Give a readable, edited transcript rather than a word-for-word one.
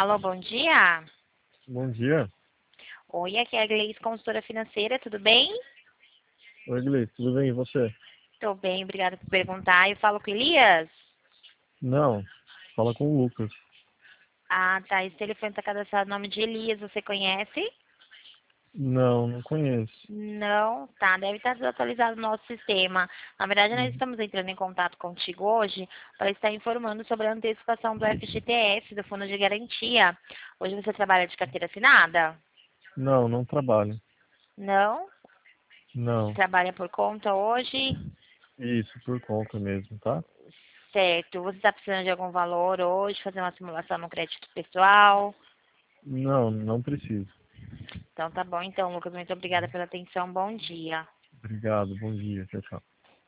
Alô, bom dia. Bom dia. Oi, aqui é a Gleice, consultora financeira, tudo bem? Oi, Gleice, tudo bem? E você? Tô bem, obrigada por perguntar. Eu falo com o Elias? Não, fala com o Lucas. Ah, tá. Esse telefone tá cadastrado no nome de Elias, você conhece? Não, não conheço. Não, tá. Deve estar desatualizado no nosso sistema. Na verdade, nós Uhum. estamos entrando em contato contigo hoje para estar informando sobre a antecipação do FGTS, do Fundo de Garantia. Hoje você trabalha de carteira assinada? Não, não trabalho. Não? Não, Trabalha por conta hoje? isso, por conta mesmo, tá? Certo. Você está precisando de algum valor hoje, fazer uma simulação no crédito pessoal? Não, não preciso. Então tá bom, então, Lucas, muito obrigada pela atenção. Bom dia. Obrigado, bom dia, tchau, tchau.